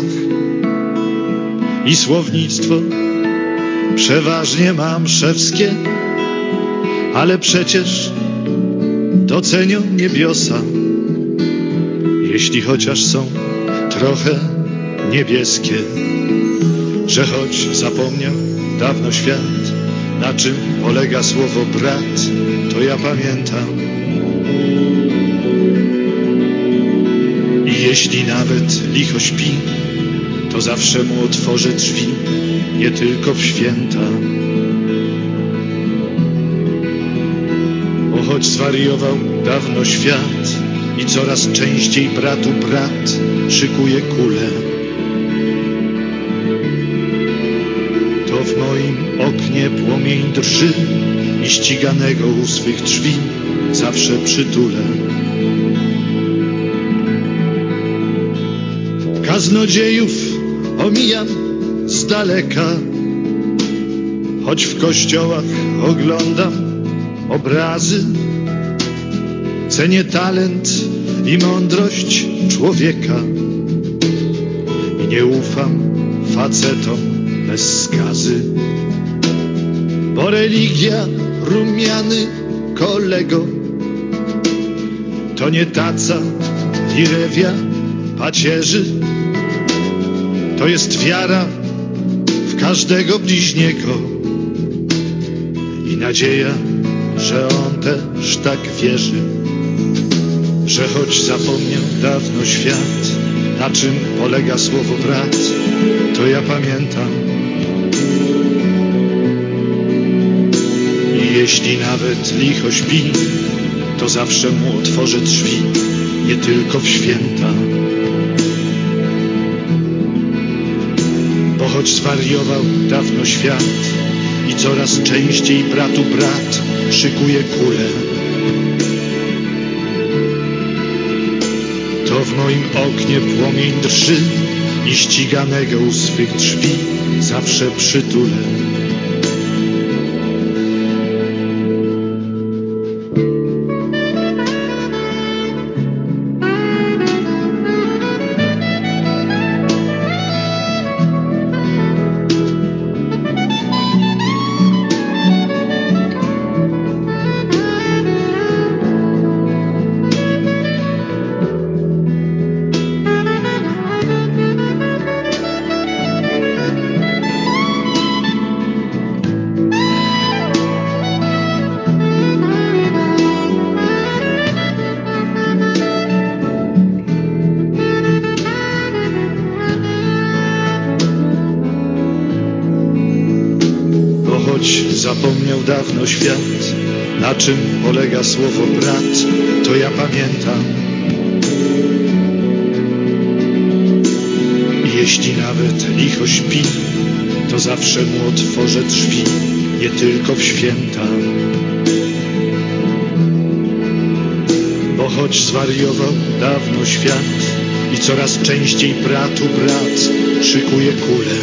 i słownictwo przeważnie mam szewskie, ale przecież docenią niebiosa, jeśli chociaż są trochę niebieskie. Że choć zapomniał dawno świat, na czym polega słowo brat, to ja pamiętam. I jeśli nawet licho śpi, to zawsze mu otworzę drzwi, nie tylko w święta. Bo choć zwariował dawno świat i coraz częściej bratu brat szykuje kulę, to w moim moim oknie płomień drży i ściganego u swych drzwi zawsze przytulę. Kaznodziejów omijam z daleka, choć w kościołach oglądam obrazy. Cenię talent i mądrość człowieka i nie ufam facetom bez skazy. Bo religia, rumiany kolego, to nie taca i rewia pacierzy. To jest wiara w każdego bliźniego i nadzieja, że on też tak wierzy, że choć zapomniał dawno świat, na czym polega słowo brat, to ja pamiętam. I jeśli nawet licho śpi, to zawsze mu otworzę drzwi, nie tylko w święta. Bo choć zwariował dawno świat i coraz częściej bratu brat szykuje kulę, to w moim oknie płomień drży i ściganego u swych drzwi zawsze przytulę. Zapomniał dawno świat, na czym polega słowo brat, to ja pamiętam. I jeśli nawet licho śpi, to zawsze mu otworzę drzwi, nie tylko w święta. Bo choć zwariował dawno świat i coraz częściej bratu brat szykuje kulę,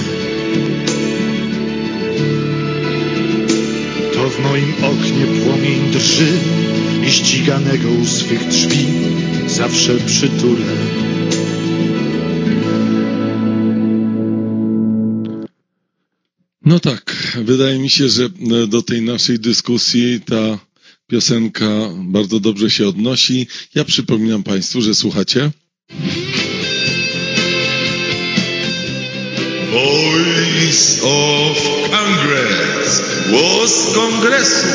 to w moim oknie płomień drży i ściganego u swych drzwi zawsze przytulę. No tak, wydaje mi się, że do tej naszej dyskusji ta piosenka bardzo dobrze się odnosi. Ja przypominam Państwu, że słuchacie Voice of Congress. Głos Kongresu.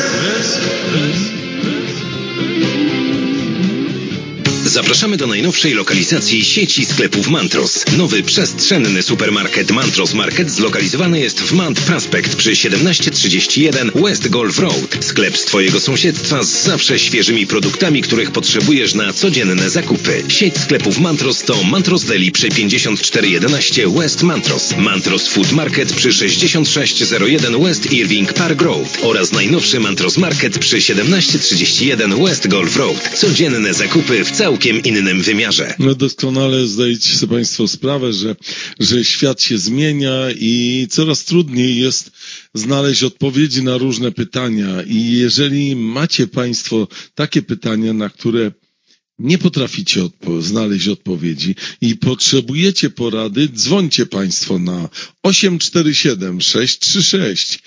Zapraszamy do najnowszej lokalizacji sieci sklepów Mantros. Nowy przestrzenny supermarket Mantros Market zlokalizowany jest w Mount Prospect przy 1731 West Golf Road. Sklep z Twojego sąsiedztwa z zawsze świeżymi produktami, których potrzebujesz na codzienne zakupy. Sieć sklepów Mantros to Mantros Deli przy 5411 West Mantros, Mantros Food Market przy 6601 West Irving Park Road oraz najnowszy Mantros Market przy 1731 West Golf Road. Codzienne zakupy w całym innym wymiarze. No doskonale zdajecie sobie Państwo sprawę, że świat się zmienia i coraz trudniej jest znaleźć odpowiedzi na różne pytania. I jeżeli macie Państwo takie pytania, na które nie potraficie znaleźć odpowiedzi i potrzebujecie porady, dzwońcie Państwo na 847 636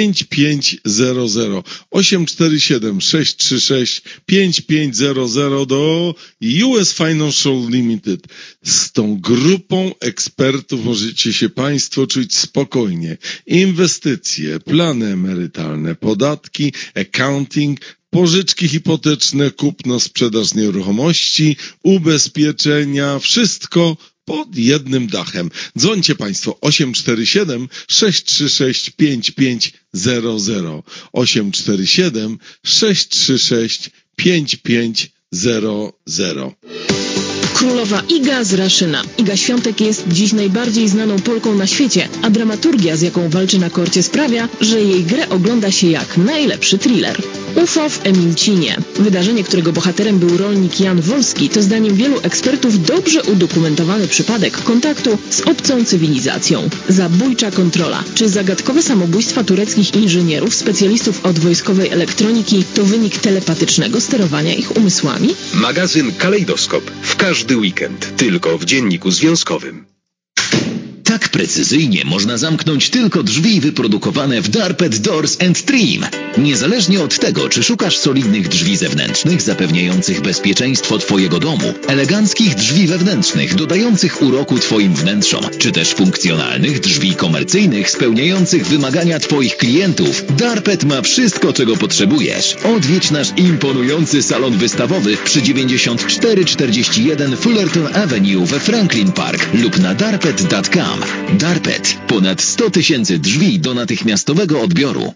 5500 847 636 5500 do US Financial Limited. Z tą grupą ekspertów możecie się Państwo czuć spokojnie. Inwestycje, plany emerytalne, podatki, accounting, pożyczki hipoteczne, kupno, sprzedaż nieruchomości, ubezpieczenia, wszystko pod jednym dachem. Dzwońcie Państwo 847 636 5500 847 636 5500. Królowa Iga z Raszyna. Iga Świątek jest dziś najbardziej znaną Polką na świecie, a dramaturgia, z jaką walczy na korcie, sprawia, że jej grę ogląda się jak najlepszy thriller. UFO w Emilcinie. Wydarzenie, którego bohaterem był rolnik Jan Wolski, to zdaniem wielu ekspertów dobrze udokumentowany przypadek kontaktu z obcą cywilizacją. Zabójcza kontrola. Czy zagadkowe samobójstwa tureckich inżynierów, specjalistów od wojskowej elektroniki to wynik telepatycznego sterowania ich umysłami? Magazyn Kalejdoskop. W każdy weekend. Tylko w Dzienniku Związkowym. Tak precyzyjnie można zamknąć tylko drzwi wyprodukowane w Darpet Doors and Trim. Niezależnie od tego, czy szukasz solidnych drzwi zewnętrznych zapewniających bezpieczeństwo Twojego domu, eleganckich drzwi wewnętrznych dodających uroku Twoim wnętrzom, czy też funkcjonalnych drzwi komercyjnych spełniających wymagania Twoich klientów, Darpet ma wszystko, czego potrzebujesz. Odwiedź nasz imponujący salon wystawowy przy 9441 Fullerton Avenue we Franklin Park lub na darpet.com. Darpet. Ponad 100 000 drzwi do natychmiastowego odbioru.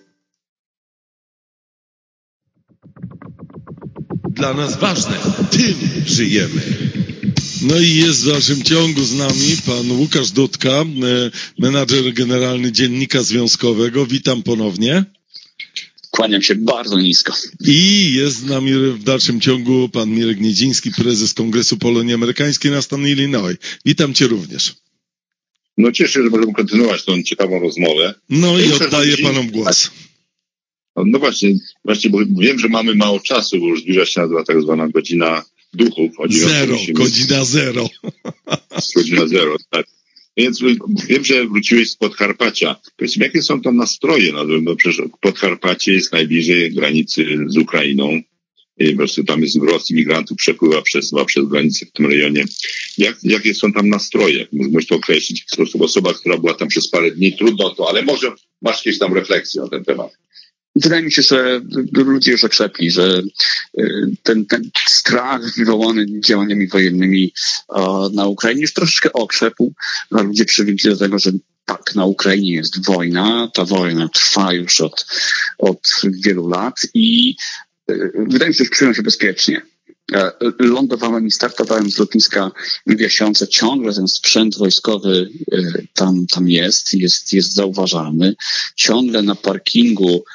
Dla nas ważne, tym żyjemy. No i jest w dalszym ciągu z nami pan Łukasz Dudka, menadżer generalny Dziennika Związkowego. Witam ponownie. Kłaniam się bardzo nisko. I jest z nami w dalszym ciągu pan Mirek Niedziński, prezes Kongresu Polonii Amerykańskiej na stan Illinois. Witam cię również. No cieszę się, że możemy kontynuować tą ciekawą rozmowę. No i oddaję panom głos. No właśnie, bo wiem, że mamy mało czasu, bo już zbliża się na tak zwana godzina duchów. Godzina zero. Godzina zero, tak. Więc wiem, że wróciłeś z Podkarpacia. Powiedzmy, jakie są tam nastroje? No przecież Podkarpacie jest najbliżej granicy z Ukrainą. I po prostu tam jest wzrost imigrantów, przepływa przez granicę w tym rejonie. Jakie są tam nastroje? Możesz to określić w sposób. Osoba, która była tam przez parę dni, trudno to, ale może masz jakieś tam refleksje na ten temat. Wydaje mi się, że ludzie już okrzepli, że ten strach wywołany działaniami wojennymi na Ukrainie już troszeczkę okrzepł, a ludzie przywykli do tego, że tak, na Ukrainie jest wojna, ta wojna trwa już od wielu lat i wydaje mi się, że czują się bezpiecznie. Lądowałem i startowałem z lotniska w Jasionce. Ciągle ten sprzęt wojskowy tam jest zauważalny. Ciągle na parkingu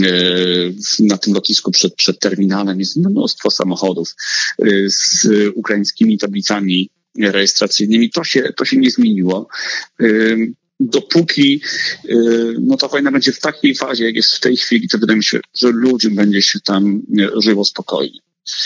na tym lotnisku przed terminalem jest mnóstwo samochodów z ukraińskimi tablicami rejestracyjnymi. To się nie zmieniło. Dopóki ta wojna będzie w takiej fazie, jak jest w tej chwili, to wydaje mi się, że ludziom będzie się tam żyło spokojnie.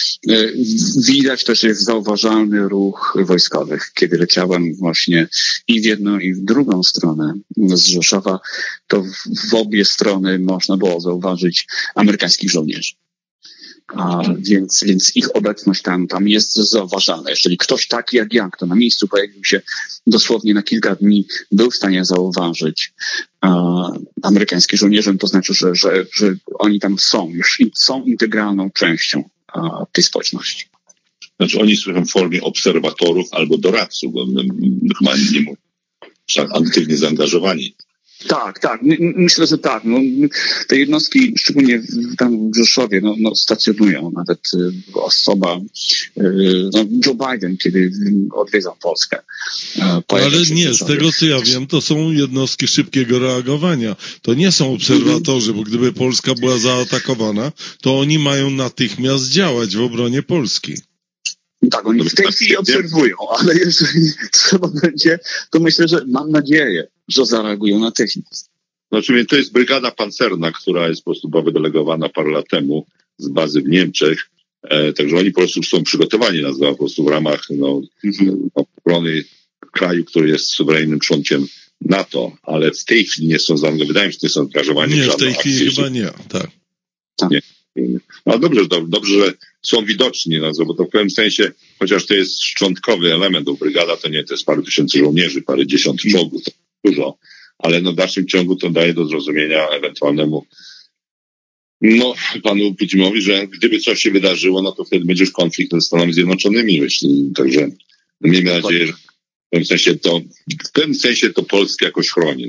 Widać też jest zauważalny ruch wojskowych. Kiedy leciałem właśnie i w jedną, i w drugą stronę z Rzeszowa, to w obie strony można było zauważyć amerykańskich żołnierzy. Więc ich obecność tam jest zauważalna. Jeżeli ktoś taki jak ja, kto na miejscu pojawił się dosłownie na kilka dni, był w stanie zauważyć amerykańskich żołnierzy, to znaczy, że oni tam są integralną częścią tej społeczności. Znaczy oni są w formie obserwatorów albo doradców, bo chyba nie mówią, aktywnie zaangażowani. Tak. Myślę, że tak. Te jednostki, szczególnie tam w Rzeszowie, stacjonują. Nawet osoba, Joe Biden, kiedy odwiedzał Polskę. Ale nie, z tego co ja wiem, to są jednostki szybkiego reagowania. To nie są obserwatorzy, bo gdyby Polska była zaatakowana, to oni mają natychmiast działać w obronie Polski. Tak, oni w tej chwili obserwują, ale jeżeli trzeba będzie, to myślę, że mam nadzieję, że zareagują natychmiast. Znaczy, to jest brygada pancerna, która jest po prostu była wydelegowana parę lat temu z bazy w Niemczech. Także oni po prostu są przygotowani na to po prostu w ramach obrony kraju, który jest suwerennym członkiem NATO, ale w tej chwili nie są zaangażowani, wydaje mi się, że nie są zaangażowani. Nie, w tej chwili chyba nie, tak. Nie. No dobrze, że są widoczni, bo to w pewnym sensie, chociaż to jest szczątkowy element, bo brygada to jest parę tysięcy żołnierzy, parę dziesiąt czołgów, to dużo, ale w dalszym ciągu to daje do zrozumienia ewentualnemu panu Putinowi, że gdyby coś się wydarzyło, to wtedy będzie już konflikt ze Stanami Zjednoczonymi, myślę. Także miejmy nadzieję, że w pewnym sensie to Polskę jakoś chroni.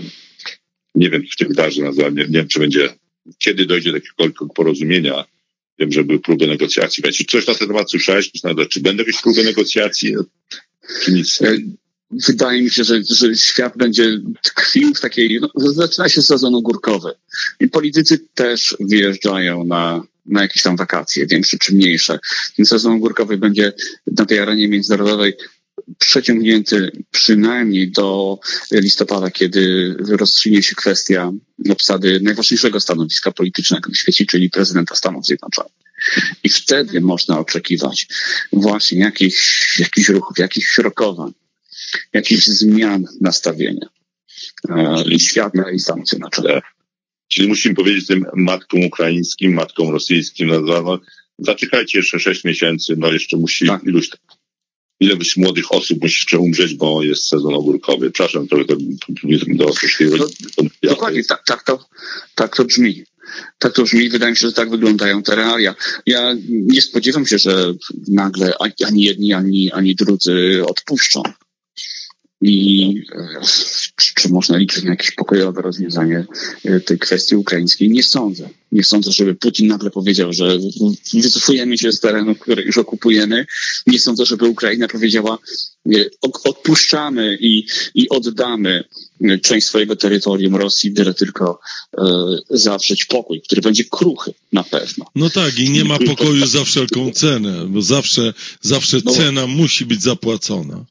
Nie wiem, co się wydarzy, nie wiem, czy będzie, kiedy dojdzie do jakiegokolwiek porozumienia Wiem, że były próby negocjacji. Czy coś na ten temat słyszałeś? Czy będą jakieś próby negocjacji? Czy nic? Wydaje mi się, że świat będzie tkwił w takiej, zaczyna się sezon ogórkowy i politycy też wyjeżdżają na jakieś tam wakacje, większe czy mniejsze. Ten sezon ogórkowy będzie na tej arenie międzynarodowej przeciągnięty przynajmniej do listopada, kiedy rozstrzygnie się kwestia obsady najważniejszego stanowiska politycznego na świecie, czyli prezydenta Stanów Zjednoczonych. I wtedy można oczekiwać właśnie jakichś ruchów, jakichś rokowań, jakichś zmian nastawienia świata i Stanów Zjednoczonych. Czyli musimy powiedzieć tym matkom ukraińskim, matkom rosyjskim, zaczekajcie jeszcze 6 miesięcy, jeszcze musi ileś młodych osób musi jeszcze umrzeć, bo jest sezon ogórkowy. Przepraszam, trochę do Dokładnie, tak to brzmi. Tak to brzmi. Wydaje mi się, że tak wyglądają te realia. Ja nie spodziewam się, że nagle ani jedni, ani drudzy odpuszczą. I czy można liczyć na jakieś pokojowe rozwiązanie tej kwestii ukraińskiej? Nie sądzę. Nie sądzę, żeby Putin nagle powiedział, że wycofujemy się z terenów, które już okupujemy. Nie sądzę, żeby Ukraina powiedziała, odpuszczamy i oddamy część swojego terytorium Rosji, byle tylko zawrzeć pokój, który będzie kruchy na pewno. No tak, i nie ma pokoju za wszelką cenę, bo zawsze cena musi być zapłacona.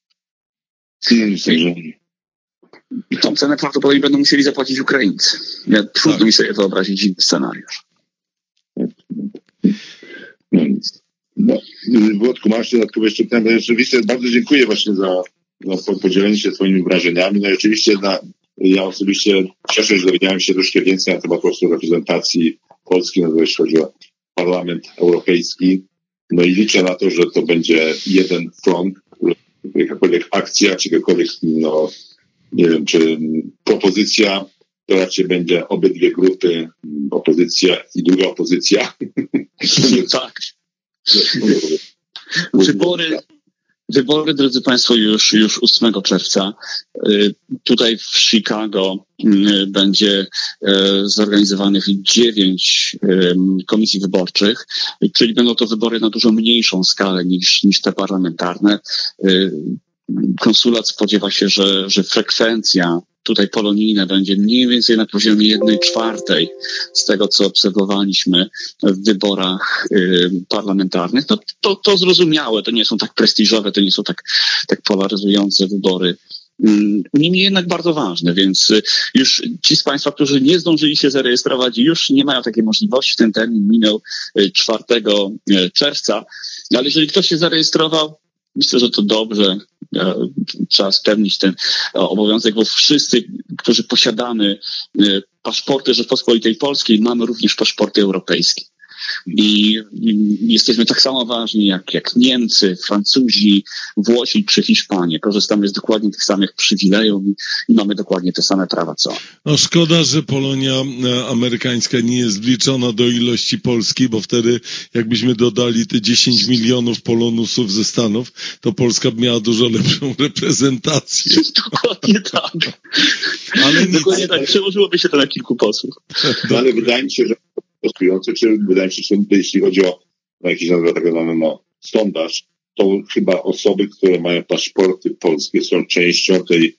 I tą cenę prawdopodobnie będą musieli zapłacić Ukraińcy. Trudno mi sobie wyobrazić inny scenariusz. Włodku, masz dodatkowe jeszcze pytania? Rzeczywiście bardzo dziękuję właśnie za podzielenie się swoimi wrażeniami. No i oczywiście ja osobiście cieszę się, że dowiedziałem się troszkę więcej na temat po prostu reprezentacji Polski, jeśli chodzi o Parlament Europejski. No i liczę na to, że to będzie jeden front, jakakolwiek akcja, czy jakakolwiek, nie wiem, czy propozycja, to raczej będzie obydwie grupy, opozycja i druga opozycja. Tak. Wybory, drodzy Państwo, już 8 czerwca. Tutaj w Chicago będzie zorganizowanych 9 komisji wyborczych, czyli będą to wybory na dużo mniejszą skalę niż te parlamentarne. Konsulat spodziewa się, że frekwencja tutaj polonijna będzie mniej więcej na poziomie 1/4 z tego, co obserwowaliśmy w wyborach parlamentarnych. To zrozumiałe, to nie są tak prestiżowe, to nie są tak polaryzujące wybory. Niemniej jednak bardzo ważne, więc już ci z Państwa, którzy nie zdążyli się zarejestrować, już nie mają takiej możliwości. Ten termin minął 4 czerwca, ale jeżeli ktoś się zarejestrował, myślę, że to dobrze. Trzeba spełnić ten obowiązek, bo wszyscy, którzy posiadamy paszporty Rzeczpospolitej Polskiej, mamy również paszporty europejskie. I jesteśmy tak samo ważni jak Niemcy, Francuzi, Włosi czy Hiszpanie. Korzystamy z dokładnie tych samych przywilejów i mamy dokładnie te same prawa co. No szkoda, że Polonia amerykańska nie jest wliczona do ilości Polski, bo wtedy jakbyśmy dodali te 10 milionów Polonusów ze Stanów, to Polska by miała dużo lepszą reprezentację. Dokładnie tak. Ale dokładnie tak. Przełożyłoby się to na kilku posłów. Ale wydaje mi się, że wydaje mi się, że jeśli chodzi o jakiś tak zwany sondaż, to chyba osoby, które mają paszporty polskie, są częścią tej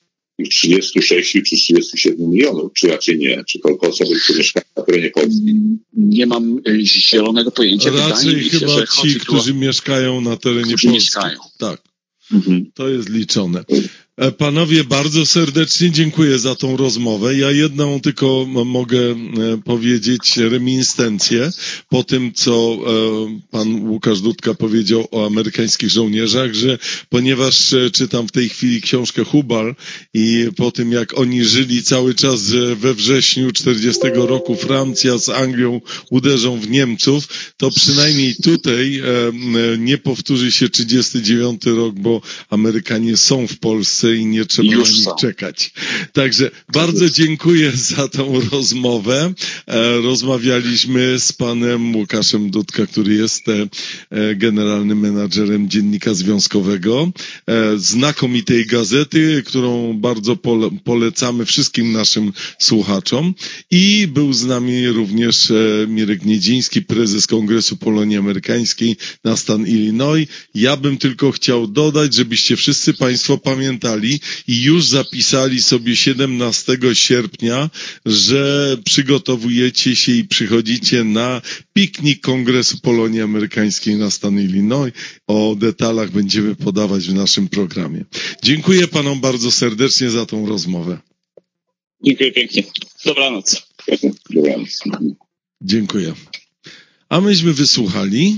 36 czy 37 milionów, czy raczej nie? Czy tylko osoby, które mieszkają na terenie Polski? Nie mam zielonego pojęcia. Raczej chyba ci, którzy mieszkają na terenie Polski. Mieszkają. Tak. To jest liczone. Panowie, bardzo serdecznie dziękuję za tą rozmowę. Ja jedną tylko mogę powiedzieć reminiscencję po tym, co pan Łukasz Dudka powiedział o amerykańskich żołnierzach, że ponieważ czytam w tej chwili książkę Hubal i po tym, jak oni żyli cały czas we wrześniu 40 roku, Francja z Anglią uderzą w Niemców, to przynajmniej tutaj nie powtórzy się 39 rok, bo Amerykanie są w Polsce Polsce i nie trzeba na nich czekać. Także bardzo dziękuję za tą rozmowę. Rozmawialiśmy z panem Łukaszem Dudka, który jest generalnym menadżerem Dziennika Związkowego, znakomitej gazety, którą bardzo polecamy wszystkim naszym słuchaczom. I był z nami również Mirek Niedziński, prezes Kongresu Polonii Amerykańskiej na stan Illinois. Ja bym tylko chciał dodać, żebyście wszyscy państwo pamiętali i już zapisali sobie 17 sierpnia, że przygotowujecie się i przychodzicie na piknik Kongresu Polonii Amerykańskiej na stan Illinois. O detalach będziemy podawać w naszym programie. Dziękuję panom bardzo serdecznie za tą rozmowę. Dziękuję pięknie. Dobranoc. Dobranoc. Dziękuję. A myśmy wysłuchali.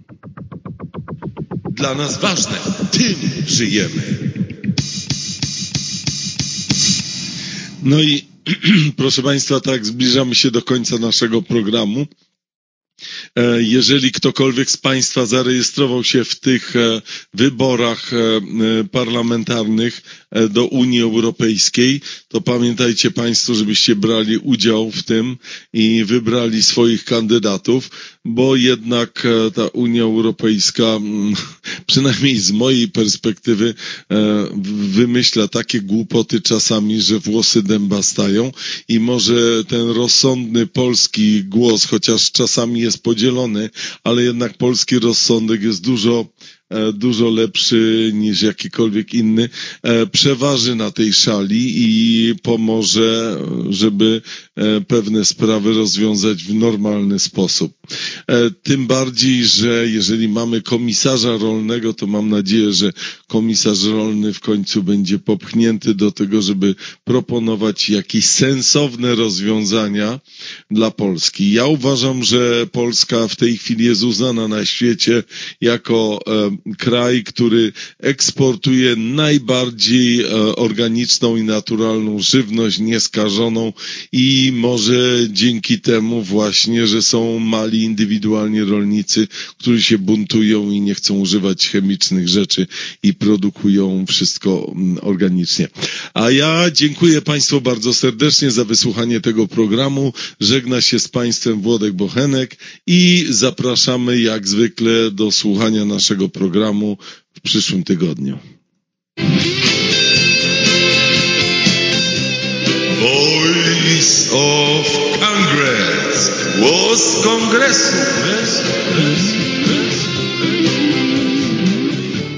Dla nas ważne, tym żyjemy. No i proszę państwa, tak zbliżamy się do końca naszego programu. Jeżeli ktokolwiek z państwa zarejestrował się w tych wyborach parlamentarnych do Unii Europejskiej, to pamiętajcie państwo, żebyście brali udział w tym i wybrali swoich kandydatów, bo jednak ta Unia Europejska, przynajmniej z mojej perspektywy, wymyśla takie głupoty czasami, że włosy dęba stają i może ten rozsądny polski głos, chociaż czasami jest podzielony, ale jednak polski rozsądek jest dużo lepszy niż jakikolwiek inny, przeważy na tej szali i pomoże, żeby pewne sprawy rozwiązać w normalny sposób. Tym bardziej, że jeżeli mamy komisarza rolnego, to mam nadzieję, że komisarz rolny w końcu będzie popchnięty do tego, żeby proponować jakieś sensowne rozwiązania dla Polski. Ja uważam, że Polska w tej chwili jest uznana na świecie jako kraj, który eksportuje najbardziej organiczną i naturalną żywność nieskażoną i może dzięki temu właśnie, że są mali indywidualni rolnicy, którzy się buntują i nie chcą używać chemicznych rzeczy i produkują wszystko organicznie. A ja dziękuję państwu bardzo serdecznie za wysłuchanie tego programu. Żegna się z państwem Włodek Bochenek i zapraszamy jak zwykle do słuchania naszego programu w przyszłym tygodniu. Voice of Congress, głos kongresu.